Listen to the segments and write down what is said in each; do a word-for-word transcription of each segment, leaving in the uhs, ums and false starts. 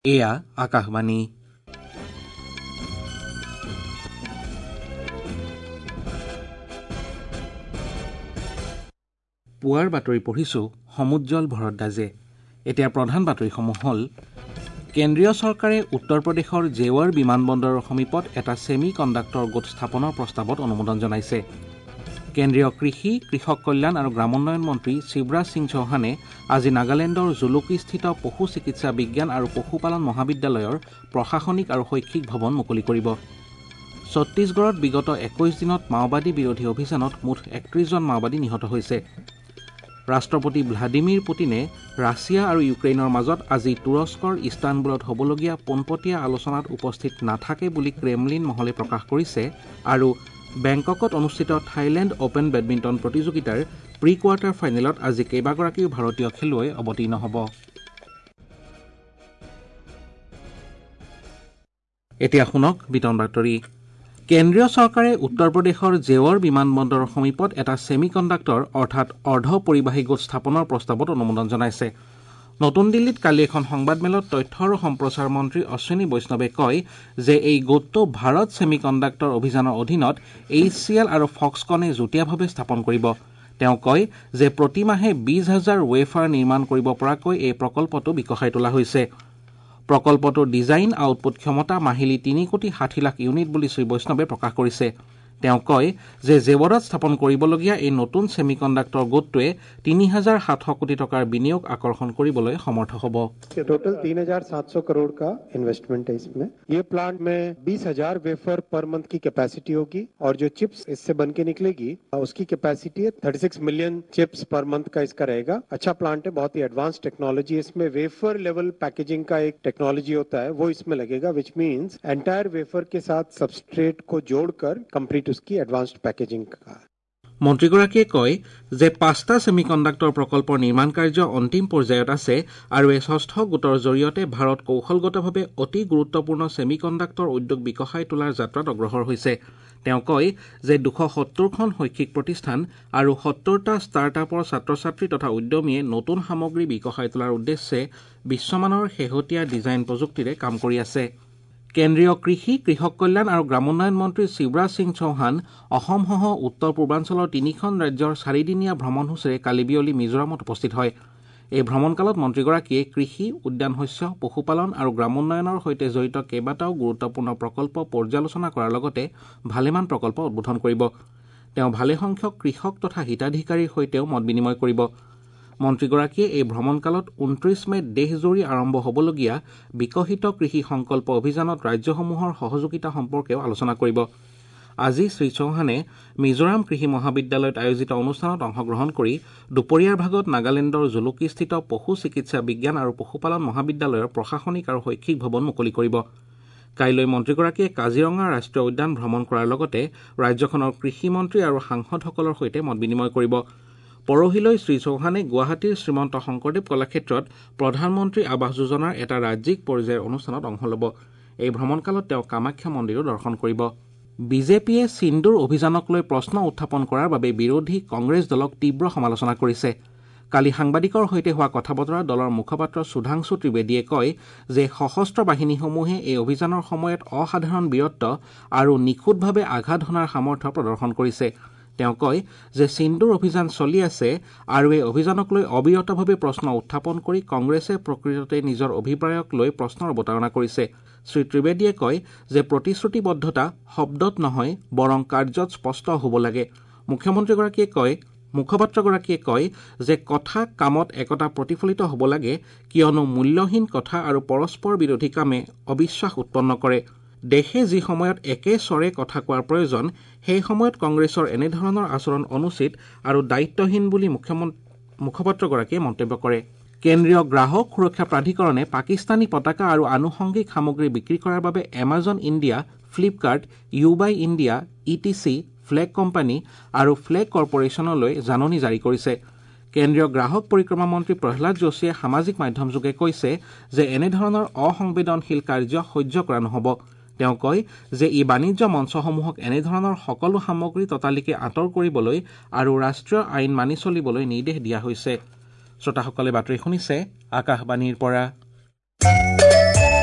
এয়া আকাশবাণী। পুৱাৰ বাতৰি পঢ়িছো সমুজ্জ্বল ভৰদ্বাজে। এতিয়া প্ৰধান বাতৰিসমূহ হ'ল কেন্দ্ৰীয় চৰকাৰে উত্তৰ প্ৰদেশৰ জেৱাৰ বিমানবন্দৰৰ সমীপত এটা ছেমি কণ্ডাক্টৰ গোট স্থাপনৰ প্ৰস্তাৱত অনুমোদন জনাইছে। কেন্দ্ৰীয় কৃষি কৃষক কল্যাণ আৰু গ্ৰামোন্নয়ন মন্ত্ৰী শিৱৰাজ সিং চৌহানে আজি নাগালেণ্ডৰ জুলুকিস্থিত পশু চিকিৎসা বিজ্ঞান আৰু পশুপালন মহাবিদ্যালয়ৰ প্ৰশাসনিক আৰু শৈক্ষিক ভৱন মুকলি কৰিব। ছত্তীশগড়ত বিগত একৈশ দিনত মাওবাদী বিৰোধী অভিযানত মুঠ একত্ৰিশজন মাওবাদী নিহত হৈছে। ৰাষ্ট্ৰপতি ভ্লাডিমিৰ পুটিনে ৰাছিয়া আৰু ইউক্ৰেইনৰ মাজত আজি তুৰস্কৰ ইস্তানবুলত হ'বলগীয়া পোনপটীয়া আলোচনাত উপস্থিত নাথাকে বুলি ক্ৰেমলিন মহলে প্ৰকাশ কৰিছে আৰু বেংককত অনুষ্ঠিত থাইলেণ্ড অপেন বেডমিণ্টন প্ৰতিযোগিতাৰ প্ৰি কোৱাৰ্টাৰ ফাইনেলত আজি কেইবাগৰাকীও ভাৰতীয় খেলুৱৈ অৱতীৰ্ণ হ'ব। এতিয়া শুনক বিতং বাতৰি। কেন্দ্ৰীয় চৰকাৰে উত্তৰ প্ৰদেশৰ জেৱাৰ বিমানবন্দৰৰ সমীপত এটা ছেমি কণ্ডাক্টৰ অৰ্থাৎ অৰ্ধ পৰিবাহী গোট স্থাপনৰ প্ৰস্তাৱত অনুমোদন জনাইছে। নতুন দিল্লীত কালি এখন সংবাদমেলত তথ্য আৰু সম্প্ৰচাৰ মন্ত্ৰী অশ্বিনী বৈষ্ণৱে কয় যে এই গোটটো ভাৰত ছেমি কণ্ডাক্টৰ অভিযানৰ অধীনত এইচ চি এল আৰু ফক্সকনে যুটীয়াভাৱে স্থাপন কৰিব। তেওঁ কয় যে প্ৰতিমাহে বিশ হাজাৰ ৱেফাৰ নিৰ্মাণ কৰিব পৰাকৈ এই প্ৰকল্পটো বিকশাই তোলা হৈছে। প্ৰকল্পটোৰ ডিজাইন আউটপুট ক্ষমতা মাহিলী তিনি কোটি ষাঠি লাখ ইউনিট বুলি শ্ৰী বৈষ্ণৱে প্ৰকাশ কৰিছে। তেওঁ কয় যে জেৱাৰত স্থাপন কৰিবলগীয়া এই নতুন ছেমি কণ্ডাক্টৰ গোটটোৱে তিনি হাজাৰ সাতশ কোটি টকাৰ বিনিয়োগ আকৰ্ষণ কৰিবলৈ সমৰ্থ হ'ব। टोटल तीन हजार सात सौ करोड़ का इन्वेस्टमेंट है इसमें। ये प्लांट में बीस हजार वेफर पर मंथ की कैपेसिटी होगी और जो चिप्स इससे बन के निकलेगी उसकी कैपेसिटी है छत्तीस मिलियन चिप्स पर मंथ का इसका रहेगा। अच्छा प्लांट है, बहुत ही एडवांस टेक्नोलॉजी। इसमें वेफर लेवल पैकेजिंग का एक टेक्नोलॉजी होता है, वो इसमें लगेगा, विच मीन्स एंटायर वेफर के साथ सबस्ट्रेट को जोड़कर कंप्लीट उसकी एडवांस्ड पैकेजिंग का। মন্ত্ৰীগৰাকীয়ে কয় যে পাঁচটা ছেমি কণ্ডাক্টৰ প্ৰকল্পৰ নিৰ্মাণ কাৰ্য অন্তিম পৰ্যায়ত আছে আৰু এই ষষ্ঠ গোটৰ জৰিয়তে ভাৰত কৌশলগতভাৱে অতি গুৰুত্বপূৰ্ণ ছেমি কণ্ডাক্টৰ উদ্যোগ বিকশাই তোলাৰ যাত্ৰাত অগ্ৰসৰ হৈছে। তেওঁ কয় যে দুশ সত্তৰখন শৈক্ষিক প্ৰতিষ্ঠান আৰু সত্তৰটা ষ্টাৰ্টআপৰ ছাত্ৰ ছাত্ৰী তথা উদ্যমীয়ে নতুন সামগ্ৰী বিকশাই তোলাৰ উদ্দেশ্যে বিশ্বমানৰ শেহতীয়া ডিজাইন প্ৰযুক্তিৰে কাম কৰি আছে। কেন্দ্ৰীয় কৃষি কৃষক কল্যাণ আৰু গ্ৰামোন্নয়ন মন্ত্ৰী শিৱৰাজ সিং চৌহান অসমসহ উত্তৰ পূৰ্বাঞ্চলৰ তিনিখন ৰাজ্যৰ চাৰিদিনীয়া ভ্ৰমণসূচীৰে কালি বিয়লি মিজোৰামত উপস্থিত হয়। এই ভ্ৰমণকালত মন্ত্ৰীগৰাকীয়ে কৃষি উদ্যান শস্য পশুপালন আৰু গ্ৰামোন্নয়নৰ সৈতে জড়িত কেইবাটাও গুৰুত্বপূৰ্ণ প্ৰকল্প পৰ্যালোচনা কৰাৰ লগতে ভালেমান প্ৰকল্প উদ্বোধন কৰিব। তেওঁ ভালেসংখ্যক কৃষক তথা হিতাধিকাৰীৰ সৈতেও মত বিনিময় কৰিব। মন্ত্ৰীগৰাকীয়ে এই ভ্ৰমণকালত ঊনত্ৰিশ মেত দেশজুৰি আৰম্ভ হ'বলগীয়া বিকশিত কৃষি সংকল্প অভিযানত ৰাজ্যসমূহৰ সহযোগিতা সম্পৰ্কেও আলোচনা কৰিব। আজি শ্ৰী চৌহানে মিজোৰাম কৃষি মহাবিদ্যালয়ত আয়োজিত অনুষ্ঠানত অংশগ্ৰহণ কৰি দুপৰীয়াৰ ভাগত নাগালেণ্ডৰ জুলুকিস্থিত পশু চিকিৎসা বিজ্ঞান আৰু পশুপালন মহাবিদ্যালয়ৰ প্ৰশাসনিক আৰু শৈক্ষিক ভৱন মুকলি কৰিব। কাইলৈ মন্ত্ৰীগৰাকীয়ে কাজিৰঙা ৰাষ্ট্ৰীয় উদ্যান ভ্ৰমণ কৰাৰ লগতে ৰাজ্যখনৰ কৃষিমন্ত্ৰী আৰু সাংসদসকলৰ সৈতে মত বিনিময় কৰিব। পৰহিলৈ শ্ৰী চৌহানে গুৱাহাটীৰ শ্ৰীমন্ত শংকৰদেৱ কলাক্ষেত্ৰত প্ৰধানমন্ত্ৰী আৱাস যোজনাৰ এটা ৰাজ্যিক পৰ্যায়ৰ অনুষ্ঠানত অংশ ল'ব। এই ভ্ৰমণকালত তেওঁ কামাখ্যা মন্দিৰো দৰ্শন কৰিব। বিজেপিয়ে সিন্দুৰ অভিযানক লৈ প্ৰশ্ন উত্থাপন কৰাৰ বাবে বিৰোধী কংগ্ৰেছ দলক তীব্ৰ সমালোচনা কৰিছে। কালি সাংবাদিকৰ সৈতে হোৱা কথা বতৰাত দলৰ মুখপাত্ৰ সুধাংশু ত্ৰিবেদীয়ে কয় যে সশস্ত্ৰ বাহিনীসমূহে এই অভিযানৰ সময়ত অসাধাৰণ বীৰত্ব আৰু নিখুঁতভাৱে আঘাত হনাৰ সামৰ্থ্য প্ৰদৰ্শন কৰিছে। তেওঁ কয় যে সিন্দুৰ অভিযান চলি আছে আৰু এই অভিযানক লৈ অবিৰতভাৱে প্ৰশ্ন উত্থাপন কৰি কংগ্ৰেছে প্ৰকৃততে নিজৰ অভিপ্ৰায়ক লৈ প্ৰশ্নৰ অৱতাৰণা কৰিছে। শ্ৰী ত্ৰিবেদীয়ে কয় যে প্ৰতিশ্ৰুতিবদ্ধতা শব্দত নহয় বৰং কাৰ্যত স্পষ্ট হ'ব লাগে। মুখ্যমন্ত্ৰীগৰাকীয়ে কয় মুখপাত্ৰগৰাকীয়ে কয় যে কথা কামত একতা প্ৰতিফলিত হ'ব লাগে, কিয়নো মূল্যহীন কথা আৰু পৰস্পৰ বিৰোধী কামে অবিশ্বাস উৎপন্ন কৰে। দেশে যি সময়ত একে স্বৰে কথা কোৱাৰ প্ৰয়োজন, সেই সময়ত কংগ্ৰেছৰ এনেধৰণৰ আচৰণ অনুচিত আৰু দায়িত্বহীন বুলি মুখপাত্ৰগৰাকীয়ে মন্তব্য কৰে। কেন্দ্ৰীয় গ্ৰাহক সুৰক্ষা প্ৰাধিকৰণে পাকিস্তানী পতাকা আৰু আনুষংগিক সামগ্ৰী বিক্ৰী কৰাৰ বাবে Amazon India, Flipkart, Yubuy India, E T C, ফ্লেগ কোম্পানী আৰু ফ্লেগ কৰ্পৰেশ্যনলৈ জাননী জাৰি কৰিছে। কেন্দ্ৰীয় গ্ৰাহক পৰিক্ৰমা মন্ত্ৰী প্ৰহ্লাদ যোশীয়ে সামাজিক মাধ্যমযোগে কৈছে যে এনেধৰণৰ অসংবেদনশীল কাৰ্য সহ্য কৰা নহ'ব। তেওঁ কয় যে ই বাণিজ্য মঞ্চসমূহক এনেধৰণৰ সকলো সামগ্ৰী ততালিকে আঁতৰ কৰিবলৈ আৰু ৰাষ্ট্ৰীয় আইন মানি চলিবলৈ নিৰ্দেশ দিয়া হৈছে। শ্ৰোতাসকলে বাতৰি শুনিছে আকাশবাণীৰ পৰা।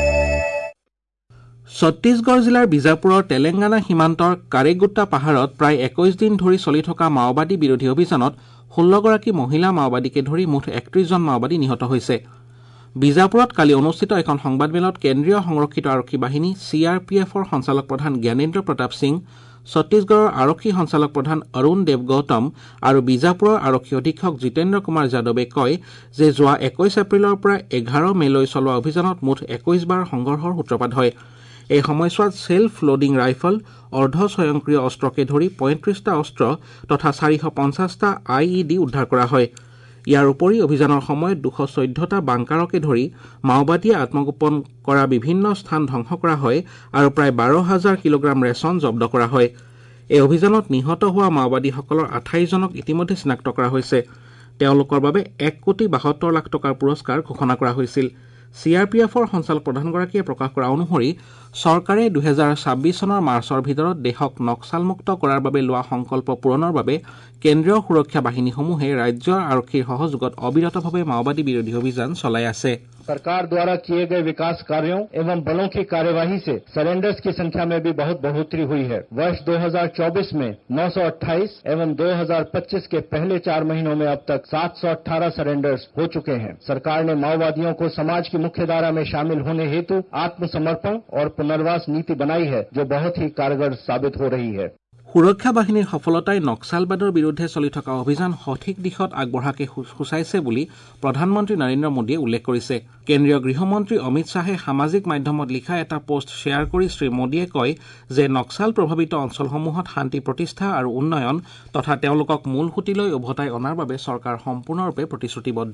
ছত্তীশগড় জিলাৰ বিজাপুৰৰ তেলেংগানা সীমান্তৰ কাৰেগুট্টা পাহাৰত প্ৰায় একৈশ দিন ধৰি চলি থকা মাওবাদী বিৰোধী অভিযানত ষোল্লগৰাকী মহিলা মাওবাদীকে ধৰি মুঠ একত্ৰিশজন মাওবাদী নিহত হৈছে। বিজাপুৰত কালি অনুষ্ঠিত এখন সংবাদমেলত কেন্দ্ৰীয় সংৰক্ষিত আৰক্ষী বাহিনী চি আৰ পি এফৰ সঞ্চালক প্ৰধান জ্ঞানেন্দ্ৰ প্ৰতাপ সিং, ছত্তীশগড়ৰ আৰক্ষী সঞ্চালক প্ৰধান অৰুণ দেৱ গৌতম আৰু বিজাপুৰৰ আৰক্ষী অধীক্ষক জিতেন্দ্ৰ কুমাৰ যাদৱে কয় যে যোৱা একৈশ এপ্ৰিলৰ পৰা এঘাৰ মেলৈ চলোৱা অভিযানত মুঠ একৈশ বাৰ সংঘৰ্ষৰ সূত্ৰপাত হয়। এই সময়ছোৱাত ছেল্ফ লোডিং ৰাইফল, অৰ্ধ স্বয়ংক্ৰিয় অস্ত্ৰকে ধৰি পঁয়ত্ৰিশটা অস্ত্ৰ তথা চাৰিশ পঞ্চাছটা আই ই ডি উদ্ধাৰ কৰা হয়। ইয়াৰ উপৰি অভিযানৰ সময়ত দুশ চৈধ্যটা বাংকাৰকে ধৰি মাওবাদীয়ে আত্মগোপন কৰা বিভিন্ন স্থান ধ্বংস কৰা হয় আৰু প্ৰায় বাৰ হাজাৰ কিলোগ্ৰাম ৰেচন জব্দ কৰা হয়। এই অভিযানত নিহত হোৱা মাওবাদীসকলৰ আঠাইশজনক ইতিমধ্যে চিনাক্ত কৰা হৈছে। তেওঁলোকৰ বাবে এক কোটি বাসত্তৰ লাখ টকাৰ পুৰস্কাৰ ঘোষণা কৰা হৈছিল। চি আৰ পি এফৰ সঞ্চালক প্ৰধানগৰাকীয়ে প্ৰকাশ কৰা অনুসৰি চৰকাৰে দুহেজাৰ ছাব্বিছ চনৰ মাৰ্চৰ ভিতৰত দেশক নক্সালমুক্ত কৰাৰ বাবে লোৱা সংকল্প পূৰণৰ বাবে কেন্দ্ৰীয় সুৰক্ষা বাহিনীসমূহে ৰাজ্যৰ আৰক্ষীৰ সহযোগত অবিৰতভাৱে মাওবাদী বিৰোধী অভিযান চলাই আছে। सरकार द्वारा किए गए विकास कार्यों एवं बलों की कार्यवाही से सरेंडर्स की संख्या में भी बहुत बढ़ोतरी हुई है। वर्ष दो हज़ार चौबीस में नौ सौ अट्ठाईस एवं दो हज़ार पच्चीस के पहले चार महीनों में अब तक सात सौ अठारह सरेंडर्स हो चुके हैं। सरकार ने माओवादियों को समाज की मुख्यधारा में शामिल होने हेतु आत्मसमर्पण और पुनर्वास नीति बनाई है, जो बहुत ही कारगर साबित हो रही है। সুৰক্ষা বাহিনীৰ সফলতাই নক্সালবাদৰ বিৰুদ্ধে চলি থকা অভিযান সঠিক দিশত আগবঢ়াকে সূচাইছে বুলি প্ৰধানমন্ত্ৰী নৰেন্দ্ৰ মোদীয়ে উল্লেখ কৰিছে। কেন্দ্ৰীয় গৃহমন্ত্ৰী অমিত শ্বাহে সামাজিক মাধ্যমত লিখা এটা পোষ্ট শ্বেয়াৰ কৰি শ্ৰীমোদীয়ে কয় যে নক্সাল প্ৰভাৱিত অঞ্চলসমূহত শান্তি প্ৰতিষ্ঠা আৰু উন্নয়ন তথা তেওঁলোকক মূলসুঁতিলৈ উভতাই অনাৰ বাবে চৰকাৰ সম্পূৰ্ণৰূপে প্ৰতিশ্ৰুতিবদ্ধ।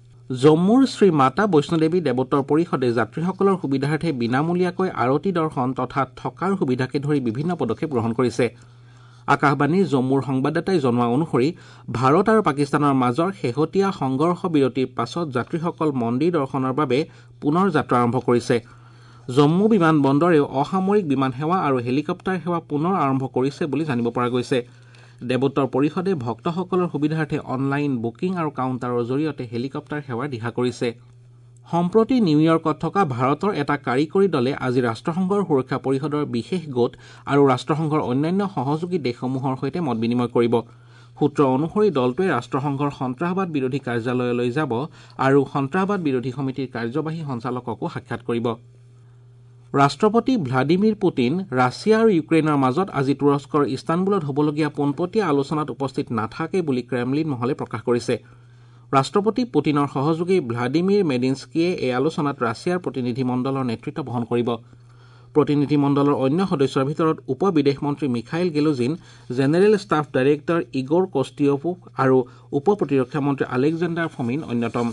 জম্মুৰ শ্ৰী মাতা বৈষ্ণোদেৱী দেৱোত্তৰ পৰিষদে যাত্ৰীসকলৰ সুবিধাৰ্থে বিনামূলীয়াকৈ আৰতি দৰ্শন তথা থকাৰ সুবিধাকে ধৰি বিভিন্ন পদক্ষেপ গ্ৰহণ কৰিছে। আকাশবাণীৰ জম্মুৰ সংবাদদাতাই জনোৱা অনুসৰি ভাৰত আৰু পাকিস্তানৰ মাজৰ শেহতীয়া সংঘৰ্ষ বিৰতিৰ পাছত যাত্ৰীসকল মন্দিৰ দৰ্শনৰ বাবে পুনৰ যাত্ৰা আৰম্ভ কৰিছে। জম্মু বিমান বন্দৰেও অসামৰিক বিমান সেৱা আৰু হেলিকপ্টাৰ সেৱা পুনৰ আৰম্ভ কৰিছে বুলি জানিব পৰা গৈছে। দেৱোত্তৰ পৰিষদে ভক্তসকলৰ সুবিধাৰ্থে অনলাইন বুকিং আৰু কাউণ্টাৰৰ জৰিয়তে হেলিকপ্টাৰ সেৱাৰ দিহা কৰিছে। সম্প্ৰতি নিউয়ৰ্কত থকা ভাৰতৰ এটা কাৰিকৰী দলে আজি ৰাষ্ট্ৰসংঘৰ সুৰক্ষা পৰিষদৰ বিশেষ গোট আৰু ৰাষ্ট্ৰসংঘৰ অন্যান্য সহযোগী দেশসমূহৰ সৈতে মত বিনিময় কৰিব। সূত্ৰ অনুসৰি দলটোৱে ৰাষ্ট্ৰসংঘৰ সন্ত্ৰাসবাদ বিৰোধী কাৰ্যালয়লৈ যাব আৰু সন্ত্ৰাসবাদ বিৰোধী সমিতিৰ কাৰ্যবাহী সঞ্চালককো সাক্ষাৎ কৰিব। ৰাষ্ট্ৰপতি ভ্লাডিমিৰ পুটিন ৰাছিয়া আৰু ইউক্ৰেইনৰ মাজত আজি তুৰস্কৰ ইস্তানবুলত হ'বলগীয়া পোনপটীয়া আলোচনাত উপস্থিত নাথাকে বুলি ক্ৰেমলিন মহলে প্ৰকাশ কৰিছে। ৰাষ্ট্ৰপতি পুটিনৰ সহযোগী ভ্লাডিমিৰ মেডিনস্কিয়ে এই আলোচনাত ৰাছিয়াৰ প্ৰতিনিধি মণ্ডলৰ নেতৃত্ব বহন কৰিব। প্ৰতিনিধি মণ্ডলৰ অন্য সদস্যৰ ভিতৰত উপ বিদেশ মন্ত্ৰী Mikhail Galuzin, general staff director Igor Kostyukov আৰু উপ প্ৰতিৰক্ষা মন্ত্ৰী আলেকজেণ্ডাৰ ফমিন অন্যতম।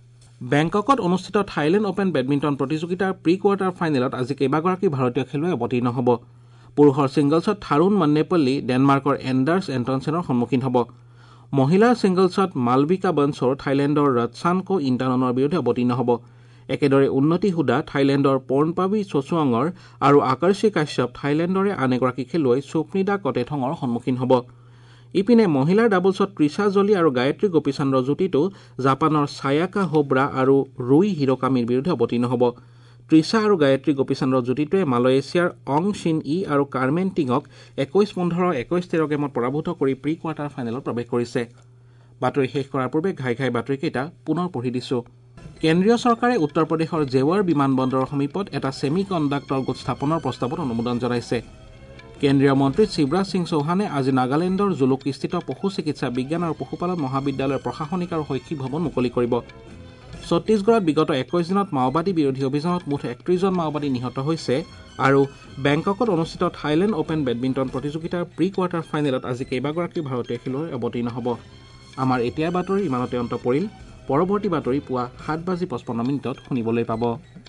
বেংককত অনুষ্ঠিত থাইলেণ্ড অপেন বেডমিণ্টন প্ৰতিযোগিতাৰ প্ৰি কোৱাৰ্টাৰ ফাইনেলত আজি কেইবাগৰাকী ভাৰতীয় খেলুৱৈ অৱতীৰ্ণ হ'ব। পুৰুষৰ ছিংগলছত থাৰুণ মান্নেপল্লী ডেনমাৰ্কৰ এণ্ডাৰ্ছ এণ্টনছেনৰ সন্মুখীন হ'ব। মহিলাৰ ছিংগলছত মালবিকা বনছৰ থাইলেণ্ডৰ ৰটছানকো ইণ্টাননৰ বিৰুদ্ধে অৱতীৰ্ণ হ'ব। একেদৰে উন্নতি হুদা থাইলেণ্ডৰ পৰ্ণপাৱী চচুৱঙৰ আৰু আকৰ্ষী কাশ্যপ থাইলেণ্ডৰে আন এগৰাকী খেলুৱৈ স্বপ্নিদা কটেথঙৰ সন্মুখীন হ'ব। ইপিনে মহিলাৰ ডাবলছত তৃষা জলি আৰু গায়ত্ৰী গোপীচন্দ্ৰ যুটিটো জাপানৰ ছায়াকা হোব্ৰা আৰু ৰুই হিৰোকামিৰ বিৰুদ্ধে অৱতীৰ্ণ হ'ব। তৃষা আৰু গায়ত্ৰী গোপীচন্দ্ৰ যুটিটোৱে মালয়েছিয়াৰ অং শ্বিন ই আৰু কাৰ্মেন টিঙক একৈশ পোন্ধৰ একৈশ তেৰ গেমত পৰাভূত কৰি প্ৰি কোৱাৰ্টাৰ ফাইনেলত প্ৰৱেশ কৰিছে। বাতৰি শেষ কৰাৰ পূৰ্বে ঘাই ঘাই বাতৰিকেইটা পুনৰ পঢ়ি দিছো। কেন্দ্ৰীয় চৰকাৰে উত্তৰ প্ৰদেশৰ জেৱাৰ বিমান বন্দৰৰ সমীপত এটা ছেমি কণ্ডাক্টৰ গোট স্থাপনৰ প্ৰস্তাৱত অনুমোদন জনাইছে। কেন্দ্ৰীয় মন্ত্ৰী শিৱৰাজ সিং চৌহানে আজি নাগালেণ্ডৰ জুলুকস্থিত পশু চিকিৎসা বিজ্ঞান আৰু পশুপালন মহাবিদ্যালয়ৰ প্ৰশাসনিক আৰু শৈক্ষিক ভৱন মুকলি কৰিব। ছত্তীশগড়ত বিগত একৈশ দিনত মাওবাদী বিৰোধী অভিযানত মুঠ একত্ৰিশজন মাওবাদী নিহত হৈছে আৰু বেংককত অনুষ্ঠিত থাইলেণ্ড অপেন বেডমিণ্টন প্ৰতিযোগিতাৰ প্ৰি কোৱাৰ্টাৰ ফাইনেলত আজি কেইবাগৰাকী ভাৰতীয় খেলুৱৈ অৱতীৰ্ণ হ'ব। আমাৰ এতিয়াৰ বাতৰি ইমানতে অন্ত পৰিল। পৰৱৰ্তী বাতৰি পুৱা সাত বাজি পঁচপন্ন মিনিটত শুনিবলৈ পাব।